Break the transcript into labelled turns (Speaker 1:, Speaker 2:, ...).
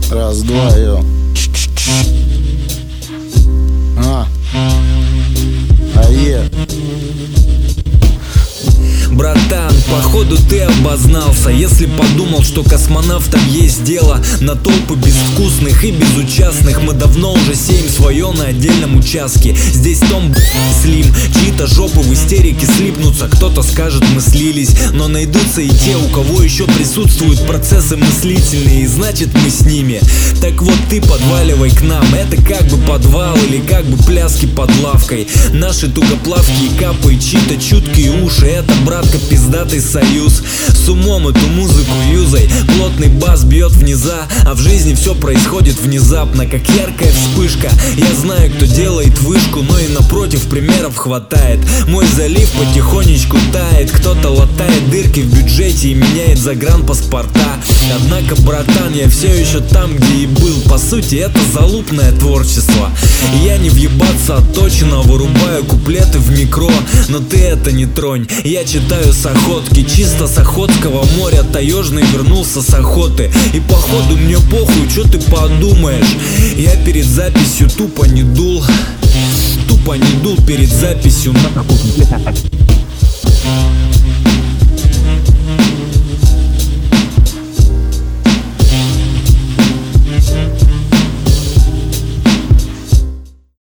Speaker 1: Раз, два, йо. Ае.
Speaker 2: Братан, походу ты обознался, если подумал, что космонавтам есть дело на толпы безвкусных и безучастных. Мы давно уже сеем свое на отдельном участке. Здесь Том, Слим, чьи-то жопы в истерике слипнутся. Кто-то скажет, мы слились, но найдутся и те, у кого еще присутствуют процессы мыслительные, и значит мы с ними. Так вот ты подваливай к нам, это как бы подвал или как бы пляски под лавкой. Наши тугоплавкие капы и чьи-то чуткие уши, это, братка, пиздатый союз. С умом эту музыку юзай, плотный бас бьет в низа, а в жизни все происходит внезапно, как яркая вспышка. Я знаю, кто делает вышку, но и напротив примеров хватает. Мой залив потихонечку тает, кто-то латает дырки в бюджете и меняет загранпаспорта. Однако, братан, я все еще там, где и был. По сути, это залупное творчество. Я не въебаться отточенно вырубаю куплеты в микро, но ты это не тронь. Я читаю с охотки, чисто с Охотского моря таежный вернулся с охоты. И походу мне похуй, что ты подумаешь. Я перед записью тупо не дул перед записью.